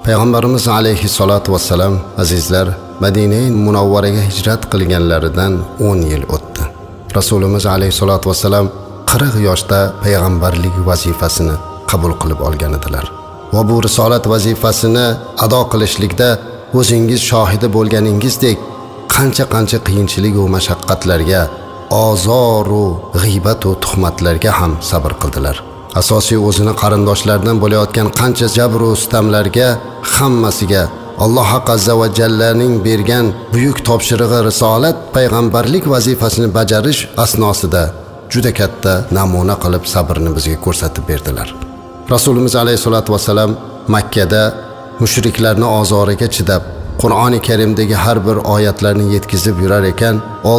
Payg'ambarimiz alayhissalatu vassalam azizlar Madina-i Munawvaraga hijrat qilganlaridan 10 yil o'tdi. Rasulimiz alayhissalatu vassalam 40 yoshda payg'ambarlik vazifasini qabul qilib olgan edilar. Va bu risolat vazifasini ado qilishlikda o'zingiz shohidi bo'lganingizdek qancha qiyinchilik va mashaqqatlarga, ozor va g'iybat va tuhmatlarga ham sabr qildilar. Asosiy o'zini qarindoshlaridan bo'layotgan qancha jabr va sitamlarga hammasiga Alloh azza va jallaning bergan buyuk topshirig'i risolat payg'ambarlik vazifasini bajarish asnosida juda katta namuna qilib sabrni bizga ko'rsatib berdilar. Rasulimiz alayhisolatu vasallam Makkada mushriklarning ozoriga chidab, Qur'oni Karimdagi har bir oyatlarni yetkazib yurar ekan,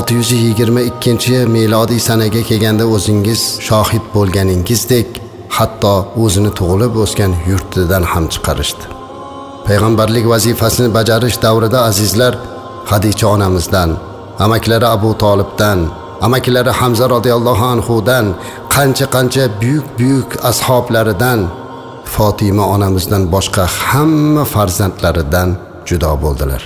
622-milodiy sanaga kelganda o'zingiz shohid bo'lganingizdek, hatto o'zini tug'ilib o'sgan yurtidan ham chiqarishdi. Payg'ambarlik vazifasini bajarish davrida azizlar Xadicha onamizdan, amakilari Abu Tolibdan, amakilari Hamza radhiyallohu anhudan, qancha buyuk ashablaridan, Fatima onamizdan boshqa hamma farzandlaridan judo bo'ldilar.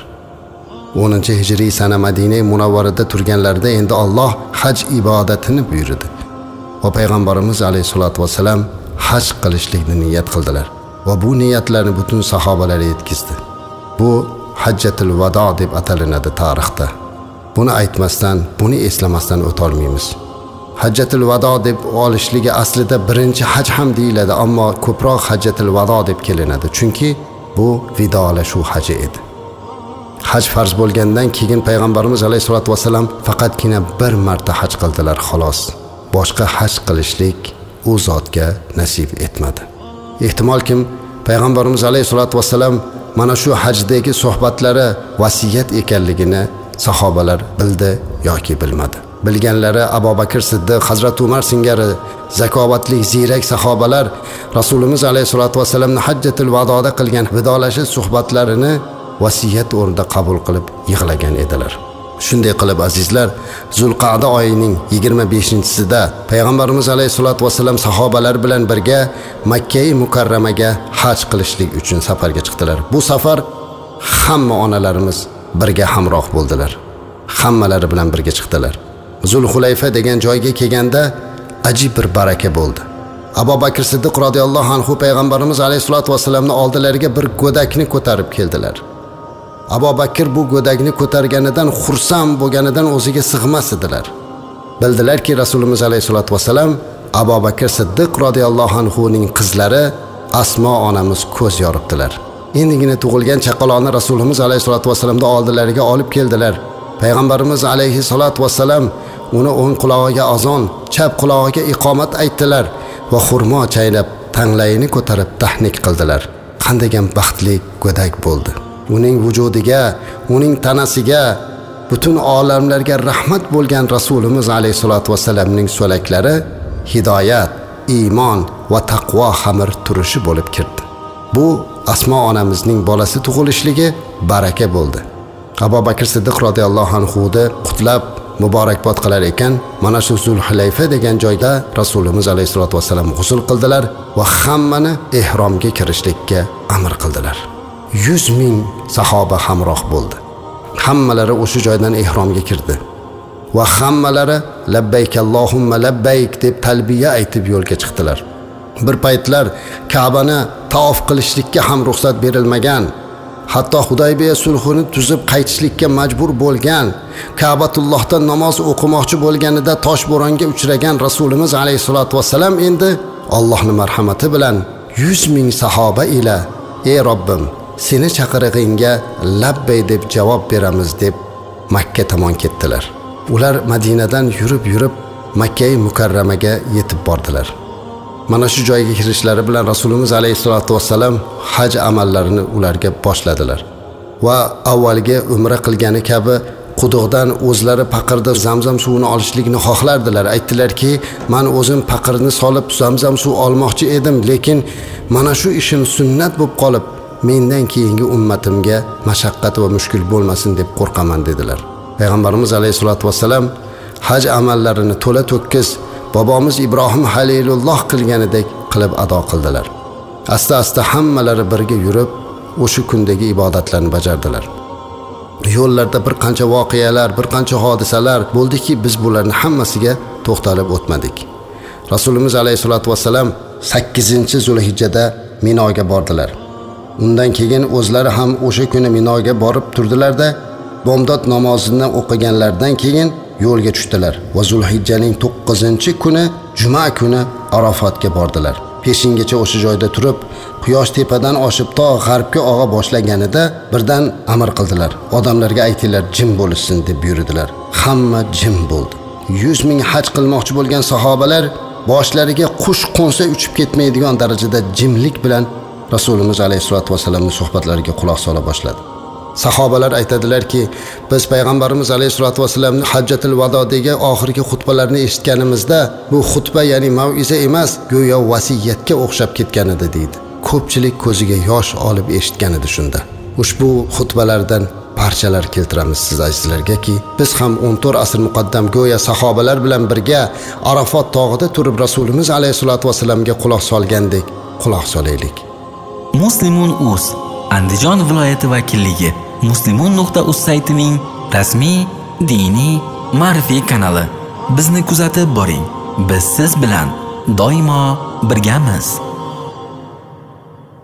10-hijriy sana Madina-i Munawvarada turganlarida endi Alloh haj ibodatini buyurdi. Va payg'ambarimiz alayhisolatu vasallam haj qilishlikni niyat qildilar. Va bu niyatlarni butun sahobalar yetkazdi. Bu Hajjatul Vado deb atalinadi tarixda. Buni aytmasdan, buni eslamasdan o'tolmaymiz. Hajjatul Vado deb olishligi aslida birinchi haj ham deyiladi, ammo ko'proq Hajjatul Vado deb kelinadi, chunki bu vidolashuv haji edi. Haj farz bo'lgandan keyin payg'ambarimiz alayhisolatu vasallam faqatgina bir marta haj qildilar xolos. Boshqa haj qilishlik u zotga nasib etmadi. Ehtimolkim payg'ambarimiz alayhisolatu vasallam mana shu hajdagi suhbatlari vasiyat ekanligini sahobalar bildi yoki bilmadi. Bilganlari Abu Bakr Siddiq, Hazrat Umar singari zakovatli ziyrak sahobalar Rasulimiz alayhisolatu vasallamning Hajjatul Vadoda qilgan vidolashish suhbatlarini vasiyat o'rnida qabul qilib yig'lagan edilar. Shunday qilib azizlar, Zulqa'da oyining 25-sida payg'ambarimiz alayhisolatu vasallam sahobalar bilan birga Makka-i Mukarramaga haj qilishlik uchun safarga chiqdilar. Bu safar hamma onalarimiz birga hamroh bo'ldilar. Hammalari bilan birga chiqdilar. Zulhulayfa degan joyga kelganda ajib bir baraka bo'ldi. Abu Bakr Siddiq radhiyallohu anhu payg'ambarimiz alayhisolatu vasallamning oldilariga bir go'dakni ko'tarib keldilar. Abu Bakr bu go'dakni ko'targanidan xursand bo'lganidan o'ziga sig'mas edilar. Bildilarki Rasulimiz alayhisolatu vasallam Abu Bakr Siddiq radhiyallohu anhu ning qizlari Asmo onamiz ko'z yoribdilar. Endigina tug'ilgan chaqaloqni Rasulimiz alayhisolatu vasallamning oldilariga olib keldilar. Payg'ambarimiz alayhisolatu vasallam uni o'ng qulog'iga azon, chap qulog'iga iqomat aytdilar va xurmo chaynab tanglayini ko'tarib tahnik qildilar. Qandagan baxtli go'dak bo'ldi. Uning vujudiga, uning tanasiga, butun olamlarga rahmat bo'lgan Rasulimiz alayhisolatu vasallamning so'laklari hidoyat, iymon va taqvo xamir turishi bo'lib kirdi. Bu Asmo onamizning bolasi tug'ilishligi baraka bo'ldi. Abu Bakr Siddiq radhiyallohu anhu da qutlab muborakbod qilar ekan, mana shu Zulhulayfa degan joyda Rasulimiz alayhisolatu vasallam g'usl qildilar va hammani ihromga kirishlikka amr qildilar. 100 ming sahoba hamroh bo'ldi. Hammalari o'sha joydan ihromga kirdi va hammalari labbayk Allohumma labbayk deb talbiya aytib yo'lga chiqdilar. Bir paytlar Ka'bani tavof qilishlikka ham ruxsat berilmagan, hatto Hudaybiya sulhini tuzib qaytishlikka majbur bo'lgan, Ka'batullohda namoz o'qimoqchi bo'lganida toshbo'ronga uchragan Rasulimiz alayhisolatu vasallam endi Allohning marhamati bilan 100 ming sahoba ila ey Robbim, seni chaqirig'ingga labbay deb javob beramiz deb Makka tomon ketdilar. Ular Madinadan yurib Makka-i Mukarramaga yetib bordilar. Mana shu joyga kirishlari bilan Rasulimiz alayhisolatu vasallam haj amallarini ularga boshladilar. Va avvalgi umra qilgani kabi quduqdan o'zlari paqirda Zamzam suvini olishlikni xohlardilar. Aytdilarki, men o'zim paqirni solib Zamzam suv olmoqchi edim, lekin mana shu ishim sunnat bo'lib qolib, mendan keyingi ummatimga mashaqqat va mushkul bo'lmasin deb qo'rqaman dedilar. Payg'ambarimiz alayhisolatu vasallam haj amallarini to'la to'kis bobomiz Ibrohim Halilulloh qilganidek qilib ado qildilar. Asta-asta hammalari birga yurib o'sha kundagi ibodatlarni bajardilar. Yo'llarda bir qancha voqealar, bir qancha hodisalar bo'ldiki, biz bularni hammasiga to'xtalib o'tmadik. Rasulimiz alayhisolatu vassalam 8-Zulhijjada Minoga bordilar. Undan keyin o'zlari ham o'sha kuni Minoga borib turdilar-da, bomdod namozini o'qiganlardan keyin yo'lga tushdilar va Zulhijjaning 9-kuni juma kuni Arafotga bordilar. Peshingacha o'sha joyda turib, quyosh tepadan oshib to g'arbga og'a boshlaganida birdan amr qildilar. Odamlarga aytinglar, jim bo'lishsin deb buyurdilar. Hamma jim bo'ldi. 100 ming haj qilmoqchi bo'lgan sahobalar boshlariga qush qo'nsa uchib ketmaydigan darajada jimlik bilan Rasulimiz alayhisolatu vasallamning suhbatlariga quloq sola boshladi. Sahobalar aytadilarki, biz payg'ambarimiz alayhisolatu vasallamning Hajjatul Vadodagi oxirgi xutbalarini eshitganimizda, bu xutba ya'ni mau'iza emas, go'yo vasiyatga o'xshab ketgan edi deydi. Ko'pchilik ko'ziga yosh olib eshitgan edi shunda. Ushbu xutbalardan parchalar keltiramiz siz azizlarga-ki, biz ham 14 asr muqaddam go'yo sahobalar bilan birga Arafot tog'ida turib Rasulimiz alayhisolatu vasallamga quloq solgandek quloq solaylik. Muslimun.uz Andijon viloyati vakilligi muslimun.uz saytining rasmiy diniy ma'rifiy kanali. Bizni kuzatib boring. Biz siz bilan doimo birgamiz.